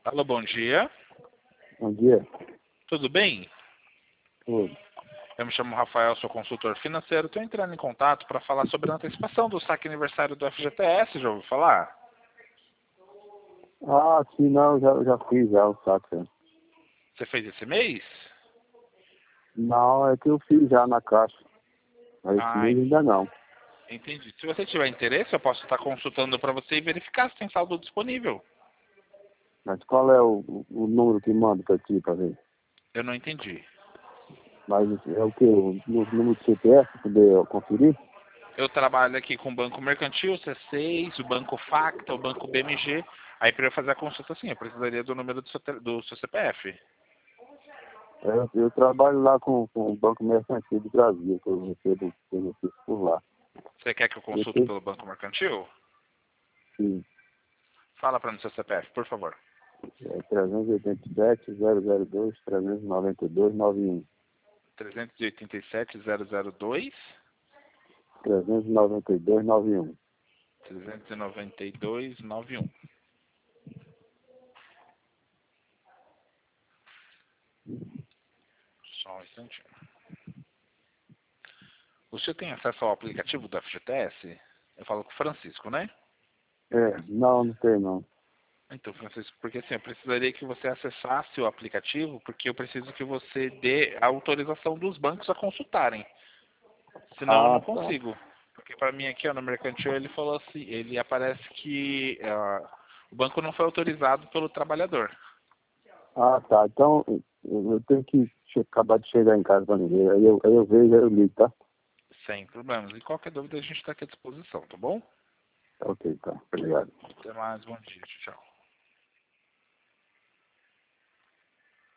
Alô, bom dia. Bom dia. Tudo bem? Tudo. Eu me chamo Rafael, sou consultor financeiro. Estou entrando em contato para falar sobre a antecipação do saque aniversário do FGTS. Já ouviu falar? Ah, sim, não, já fiz já o saque. Já. Você fez esse mês? Não, é que eu fiz já na caixa. Mas esse Ah, mês ainda não. entendi. Se você tiver interesse, eu posso estar consultando para você e verificar se tem saldo disponível. Mas qual é o número que manda para ti para ver? Eu não entendi. Mas é o que? O número do CPF para poder conferir? Eu trabalho aqui com o Banco Mercantil, o C6, o Banco Facta, o Banco BMG. Aí para eu fazer a consulta, sim, eu precisaria do número do seu CPF. Eu trabalho lá com o Banco Mercantil do Brasil, que eu recebo benefício por lá. Você quer que eu Eu consulte tenho pelo Banco Mercantil? que Fala para mim seu CPF, por favor. é 387-002-392-91. 387-002. 392-91. 392-91. Só um instantinho. O senhor tem acesso ao aplicativo do FGTS? Eu falo com o Francisco, né? Não tem não. Então, Francisco, porque assim, eu precisaria que você acessasse o aplicativo, porque eu preciso que você dê a autorização dos bancos a consultarem. Senão eu Ah, não tá. consigo. Porque para mim aqui, ó, no Mercantil, ele falou assim, ele aparece que o banco não foi autorizado pelo trabalhador. Ah, tá. Então, eu tenho que acabar de chegar em casa para ver. Aí eu vejo, aí eu ligo, tá? Sem problemas. E qualquer dúvida a gente está aqui à disposição, tá bom? Ok, tá. Obrigado. Até mais, bom dia, tchau.